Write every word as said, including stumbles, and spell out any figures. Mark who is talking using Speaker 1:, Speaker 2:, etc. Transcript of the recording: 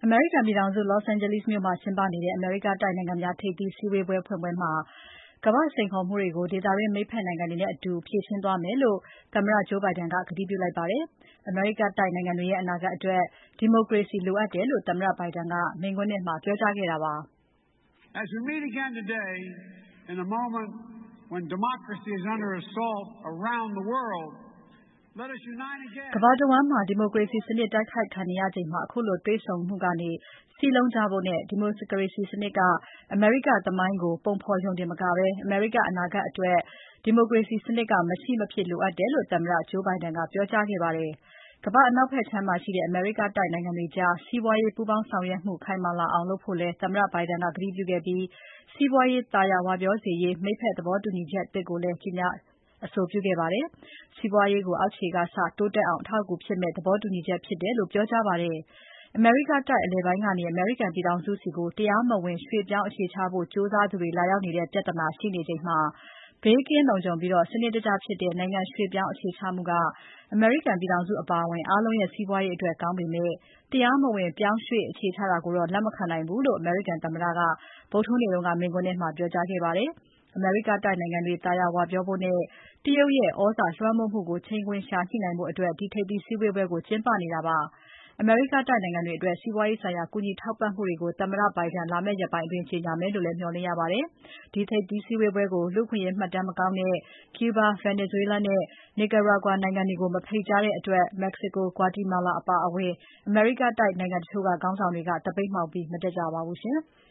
Speaker 1: အမေရိကန်ပြည်ထောင်စု Los Angeles မြို့မှာကျင်းပနေတဲ့ အမေရိကတိုက်နိုင်ငံများ ထိပ်သီးစည်းဝေးပွဲဖွင့်ပွဲမှာ ကမ္ဘာ့စိန်ခေါ်မှုတွေကို ဒေသတွင်းမိတ်ဖက်နိုင်ငံတွေနဲ့အတူ ဖြေရှင်းသွားမယ်လို့ သမ္မတ Joe Biden ကကတိပြုလိုက်ပါတယ်။ အမေရိကတိုက်နိုင်ငံတွေရဲ့ အနာဂတ်အတွက် ဒီမိုကရေစီလိုအပ်တယ်လို့ သမ္မတ Biden ကမိန့်ခွန်းထဲမှာ ပြောကြားခဲ့တာပါ။
Speaker 2: As we meet again today in a moment when democracy is under assault around the world, let us unite again.
Speaker 1: ကမ္ဘာတဝန်းမှာ ဒီမိုကရေစီစနစ်တိုက်ခိုက်ခံနေရချိန်မှာ ခုလိုတွေ့ဆုံမှုကနေ စည်းလုံးကြဖို့နဲ့ ဒီမိုကရေစီစနစ်က အမေရိကသမိုင်းကို ပုံဖော်ရုံတင်မကဘဲ အမေရိကအနာဂတ်အတွက် ဒီမိုကရေစီစနစ်က မရှိမဖြစ်လိုအပ်တယ်လို့ သမ္မတ Joe Biden ကပြောကြားခဲ့ပါတယ်။ ကမ္ဘာ့အနောက်ဖက်ခြမ်းမှာရှိတဲ့ အမေရိကတိုက်နိုင်ငံတွေကြား စီးပွားရေးပူးပေါင်းဆောင်ရွက်မှု ခိုင်မာလာအောင်လုပ်ဖို့လည်း သမ္မတ Biden ကကတိပြုခဲ့ပြီး စီးပွားရေးသာယာဝပြောစေရေး မိတ်ဖက်သဘောတူညီချက်သစ်ကိုလည်း ကြေညာအဆိုပြုခဲ့ပါတယ်။ စီးပွားရေးကို အောက်ခြေကစ တိုးတက်အောင် အထောက်အကူဖြစ်မယ့် သဘောတူညီချက်ဖြစ်တယ်လို့ ပြောကြားပါတယ်။ အမေရိကတိုက်အလယ်ပိုင်းကနေ အမေရိကန်ပြည်ထောင်စုဆီ တရားမဝင်ရွှေ့ပြောင်းအခြေချဖို့ ကြိုးစားသူတွေ လာရောက်နေတဲ့ ပြဿနာရှိနေချိန်မှာ ဘေးကင်းလုံခြုံပြီး စနစ်တကျဖြစ်တဲ့ နိုင်ငံရွှေ့ပြောင်းအခြေချမှုက အမေရိကန်ပြည်ထောင်စုအပါအဝင် အားလုံးရဲ့ စီးပွားရေးအတွက်ကောင်းပေမဲ့ တရားမဝင်ပြောင်းရွှေ့အခြေချတာကိုတော့ လက်မခံနိုင်ဘူးလို့ အမေရိကန်သမ္မတက ဗုဒ္ဓဟူးနေ့က မိန့်ခွန်းထဲမှာ ပြောကြားခဲ့ပါတယ်။ အမေရိကတိုက်နိုင်ငံတွေ သာယာဝပြောဖို့နဲ့ တရုတ်ရဲ့ သြဇာလွှမ်းမိုးမှုကို ချိန်ခွင်လျှာညှိနိုင်ဖို့ ဒီထိပ်သီးစည်းဝေးပွဲကို ကျင်းပနေတာပါ။ အမေရိကတိုက်နိုင်ငံတွေအတွက် စီးပွားရေးဆိုင်ရာ ကူညီထောက်ပံ့မှုတွေကို သမ္မတ Biden လာမယ့်ရက်ပိုင်းအတွင်း ကြေညာမယ်လို့လည်း မျှော်လင့်ရပါတယ်။ ဒီထိပ်သီးစည်းဝေးပွဲကို လူ့အခွင့်အရေးမှတ်တမ်းမကောင်းတဲ့ Cuba, Venezuela နဲ့ Nicaragua နိုင်ငံတွေကို မဖိတ်ကြားတဲ့အတွက် Mexico, Guatemala အပါအဝင် အမေရိကတိုက်နိုင်ငံတချို့က ခေါင်းဆောင်တွေက သပိတ်မှောက်ပြီး မတက်ကြပါဘူး။